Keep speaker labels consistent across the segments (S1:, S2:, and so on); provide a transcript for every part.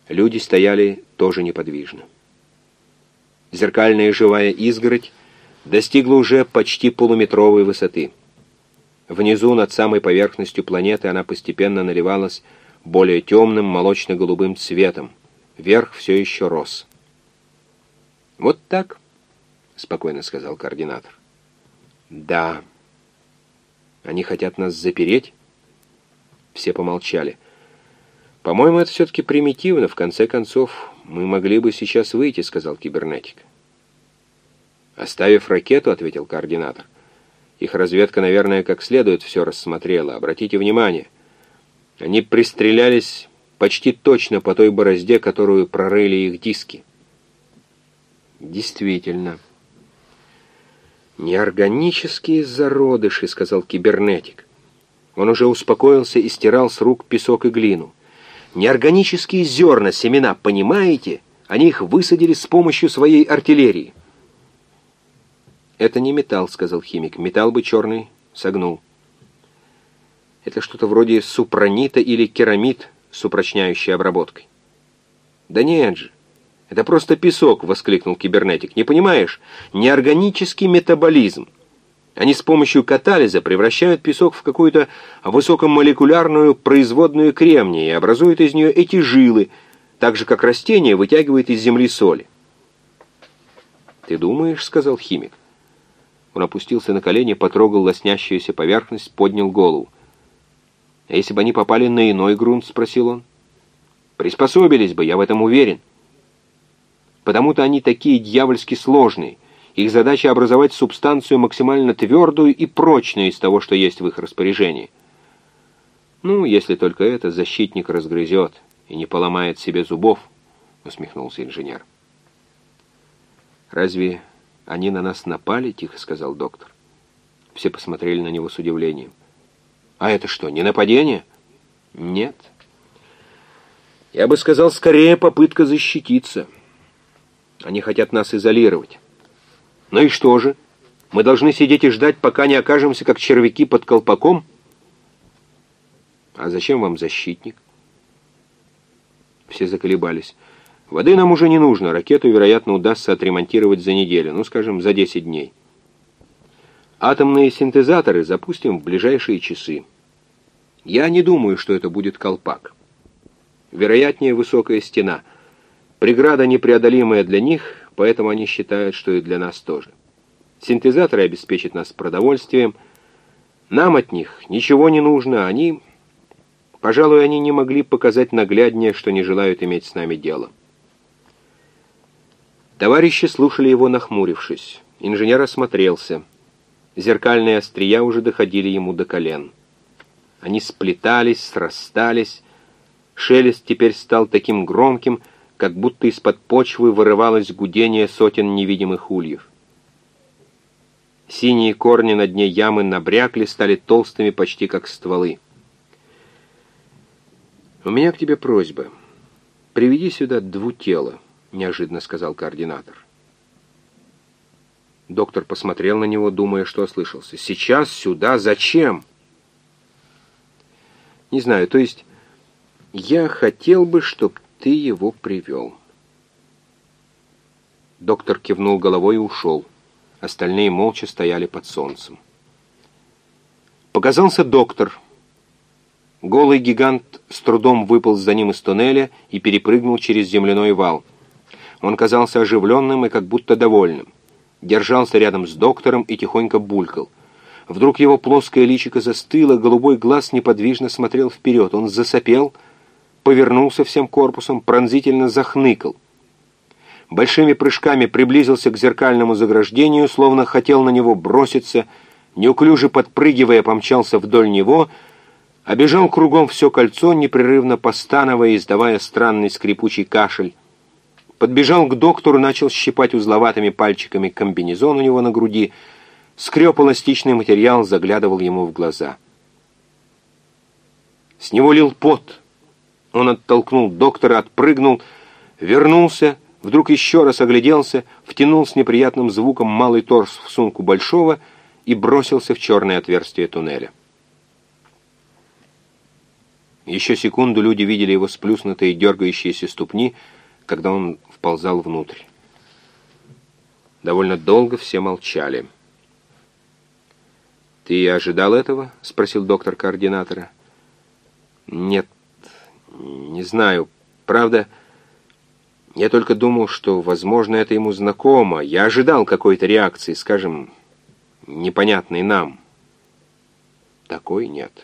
S1: Люди стояли тоже неподвижно. Зеркальная живая изгородь достигла уже почти полуметровой высоты. Внизу, над самой поверхностью планеты, она постепенно наливалась более темным молочно-голубым цветом. Верх все еще рос. «Вот так», — спокойно сказал координатор. «Да. Они хотят нас запереть?» Все помолчали. «По-моему, это все-таки примитивно. В конце концов, мы могли бы сейчас выйти», — сказал кибернетик. «Оставив ракету», — ответил координатор. «Их разведка, наверное, как следует все рассмотрела. Обратите внимание, они пристрелялись почти точно по той борозде, которую прорыли их диски». «Действительно. «Неорганические зародыши», — сказал кибернетик. Он уже успокоился и стирал с рук песок и глину. «Неорганические зерна, семена, понимаете? Они их высадили с помощью своей артиллерии». «Это не металл», — сказал химик. «Металл бы черный согнул». «Это что-то вроде супранита или керамид с упрочняющей обработкой». «Да нет же. «Это просто песок», — воскликнул кибернетик. «Не понимаешь? Неорганический метаболизм. Они с помощью катализа превращают песок в какую-то высокомолекулярную производную кремния и образуют из нее эти жилы, так же, как растение вытягивает из земли соли». «Ты думаешь?» — сказал химик. Он опустился на колени, потрогал лоснящуюся поверхность, поднял голову. «А если бы они попали на иной грунт?» — спросил он. «Приспособились бы, я в этом уверен. Потому-то они такие дьявольски сложные. Их задача — образовать субстанцию максимально твердую и прочную из того, что есть в их распоряжении. Ну, если только это защитник разгрызет и не поломает себе зубов», — усмехнулся инженер. «Разве они на нас напали?» — тихо сказал доктор. Все посмотрели на него с удивлением. «А это что, не нападение?» «Нет. Я бы сказал, скорее попытка защититься. Они хотят нас изолировать. Ну и что же? Мы должны сидеть и ждать, пока не окажемся, как червяки под колпаком? А зачем вам защитник?» Все заколебались. «Воды нам уже не нужно. Ракету, вероятно, удастся отремонтировать за неделю. Ну, скажем, за 10 дней. Атомные синтезаторы запустим в ближайшие часы. Я не думаю, что это будет колпак. Вероятнее, высокая стена. Преграда непреодолимая для них, поэтому они считают, что и для нас тоже. Синтезаторы обеспечат нас продовольствием. Нам от них ничего не нужно. Пожалуй, они не могли показать нагляднее, что не желают иметь с нами дело». Товарищи слушали его, нахмурившись. Инженер осмотрелся. Зеркальные острия уже доходили ему до колен. Они сплетались, срастались. Шелест теперь стал таким громким, как будто из-под почвы вырывалось гудение сотен невидимых ульев. Синие корни на дне ямы набрякли, стали толстыми, почти как стволы. «У меня к тебе просьба. Приведи сюда двутело», — неожиданно сказал координатор. Доктор посмотрел на него, думая, что ослышался. «Сейчас? Сюда? Зачем?» «Не знаю, то есть я хотел бы, чтобы ты его привел». Доктор кивнул головой и ушел. Остальные молча стояли под солнцем. Показался доктор. Голый гигант с трудом выполз за ним из туннеля и перепрыгнул через земляной вал. Он казался оживленным и как будто довольным. Держался рядом с доктором и тихонько булькал. Вдруг его плоское личико застыло, голубой глаз неподвижно смотрел вперед. Он засопел, повернулся всем корпусом, пронзительно захныкал. Большими прыжками приблизился к зеркальному заграждению, словно хотел на него броситься, неуклюже подпрыгивая, помчался вдоль него, обежал кругом все кольцо, непрерывно постановая и издавая странный скрипучий кашель. Подбежал к доктору, начал щипать узловатыми пальчиками комбинезон у него на груди, скреб эластичный материал, заглядывал ему в глаза. С него лил пот. Он оттолкнул доктора, отпрыгнул, вернулся, вдруг еще раз огляделся, втянул с неприятным звуком малый торс в сумку большого и бросился в черное отверстие туннеля. Еще секунду люди видели его сплюснутые дергающиеся ступни, когда он вползал внутрь. Довольно долго все молчали. «Ты ожидал этого?» — спросил доктор координатора. «Нет, не знаю. Правда, я только думал, что, возможно, это ему знакомо. Я ожидал какой-то реакции, скажем, непонятной нам. Такой нет».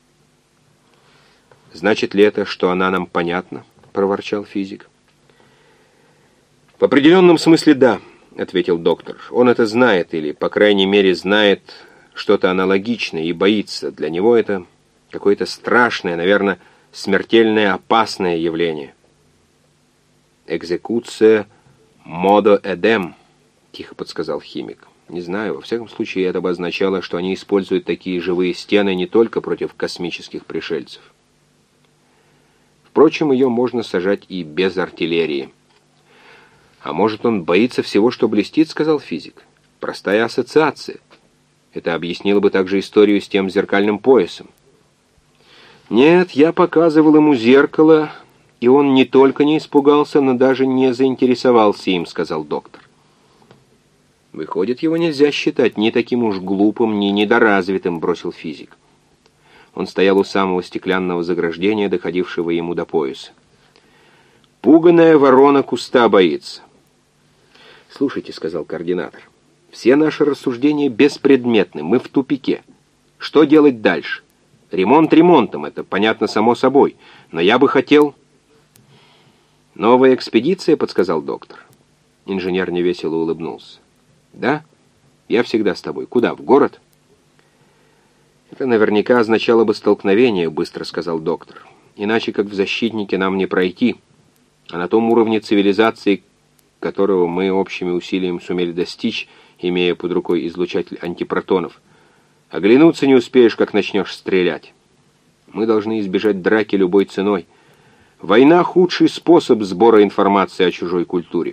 S1: «Значит ли это, что она нам понятна?» — проворчал физик. «В определенном смысле да», — ответил доктор. «Он это знает, или, по крайней мере, знает что-то аналогичное и боится. Для него это какое-то страшное, наверное, смертельное, опасное явление». «Экзекуция модо эдем», — тихо подсказал химик. «Не знаю, во всяком случае, это бы означало, что они используют такие живые стены не только против космических пришельцев. Впрочем, ее можно сажать и без артиллерии». «А может, он боится всего, что блестит?» — сказал физик. «Простая ассоциация. Это объяснило бы также историю с тем зеркальным поясом». «Нет, я показывал ему зеркало, и он не только не испугался, но даже не заинтересовался им», — сказал доктор. «Выходит, его нельзя считать ни таким уж глупым, ни недоразвитым», — бросил физик. Он стоял у самого стеклянного заграждения, доходившего ему до пояса. «Пуганая ворона куста боится». «Слушайте», — сказал координатор, — «все наши рассуждения беспредметны, мы в тупике. Что делать дальше? Ремонт ремонтом, это понятно само собой, но я бы хотел...» «Новая экспедиция», — подсказал доктор. Инженер невесело улыбнулся. «Да? Я всегда с тобой. Куда, в город?» «Это наверняка означало бы столкновение», — быстро сказал доктор. «Иначе, как в «Защитнике», нам не пройти. А на том уровне цивилизации, которого мы общими усилиями сумели достичь, имея под рукой излучатель антипротонов, оглянуться не успеешь, как начнешь стрелять. Мы должны избежать драки любой ценой. Война — худший способ сбора информации о чужой культуре».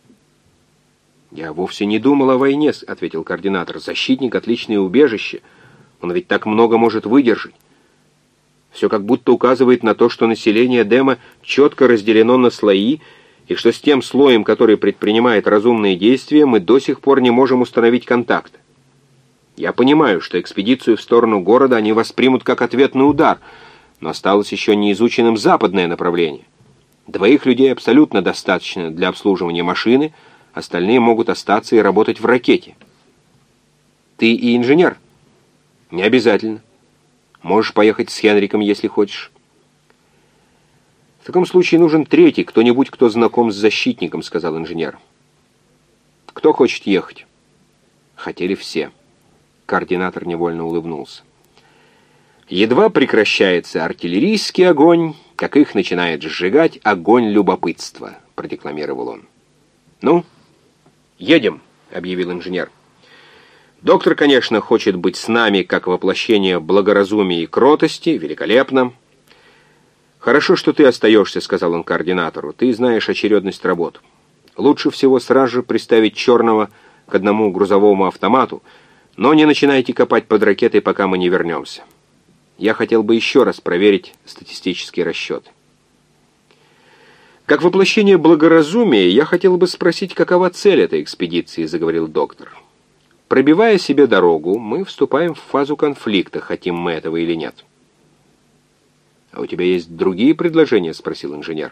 S1: «Я вовсе не думал о войне», — ответил координатор. «Защитник — отличное убежище. Он ведь так много может выдержать. Все как будто указывает на то, что население Дема четко разделено на слои, и что с тем слоем, который предпринимает разумные действия, мы до сих пор не можем установить контакт. Я понимаю, что экспедицию в сторону города они воспримут как ответный удар, но осталось еще неизученным западное направление. 2 людей абсолютно достаточно для обслуживания машины, остальные могут остаться и работать в ракете». «Ты и инженер?» «Не обязательно. Можешь поехать с Хенриком, если хочешь». «В таком случае нужен 3-й, кто-нибудь, кто знаком с защитником», — сказал инженер. «Кто хочет ехать?» Хотели все. Координатор невольно улыбнулся. «Едва прекращается артиллерийский огонь, как их начинает сжигать огонь любопытства», — продекламировал он. «Ну, едем», — объявил инженер. «Доктор, конечно, хочет быть с нами как воплощение благоразумия и кротости. Великолепно». «Хорошо, что ты остаешься», — сказал он координатору. «Ты знаешь очередность работ. Лучше всего сразу же приставить Черного к одному грузовому автомату, но не начинайте копать под ракетой, пока мы не вернемся. Я хотел бы еще раз проверить статистические расчеты». «Как воплощение благоразумия, я хотел бы спросить, какова цель этой экспедиции», — заговорил доктор. «Пробивая себе дорогу, мы вступаем в фазу конфликта, хотим мы этого или нет». «А у тебя есть другие предложения?» — спросил инженер.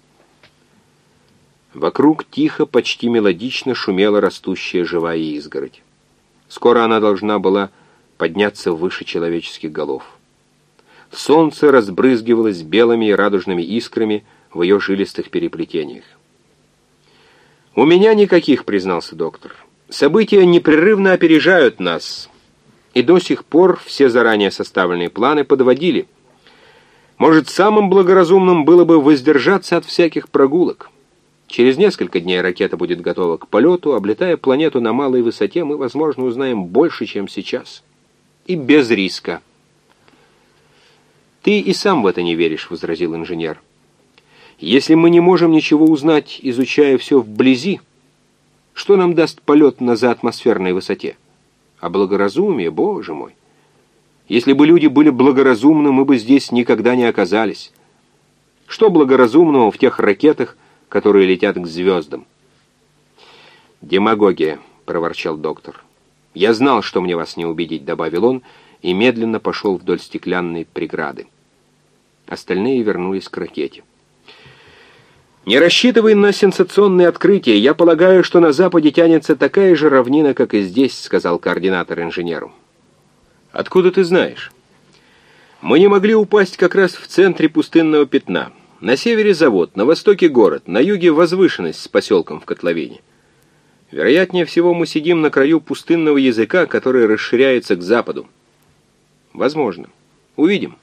S1: Вокруг тихо, почти мелодично шумела растущая живая изгородь. Скоро она должна была подняться выше человеческих голов. Солнце разбрызгивалось белыми и радужными искрами в ее жилистых переплетениях. «У меня никаких», — признался доктор. «События непрерывно опережают нас, и до сих пор все заранее составленные планы подводили. Может, самым благоразумным было бы воздержаться от всяких прогулок. Через несколько дней ракета будет готова к полету. Облетая планету на малой высоте, мы, возможно, узнаем больше, чем сейчас. И без риска». «Ты и сам в это не веришь», — возразил инженер. «Если мы не можем ничего узнать, изучая все вблизи, что нам даст полет на заатмосферной высоте? А благоразумие, боже мой! Если бы люди были благоразумны, мы бы здесь никогда не оказались. Что благоразумного в тех ракетах, которые летят к звездам? «Демагогия», — проворчал доктор. «Я знал, что мне вас не убедить», — добавил он, и медленно пошел вдоль стеклянной преграды. Остальные вернулись к ракете. «Не рассчитывай на сенсационные открытия. Я полагаю, что на западе тянется такая же равнина, как и здесь», — сказал координатор инженеру. «Откуда ты знаешь?» «Мы не могли упасть как раз в центре пустынного пятна. На севере завод, на востоке город, на юге возвышенность с поселком в котловине. Вероятнее всего, мы сидим на краю пустынного языка, который расширяется к западу». «Возможно. Увидим».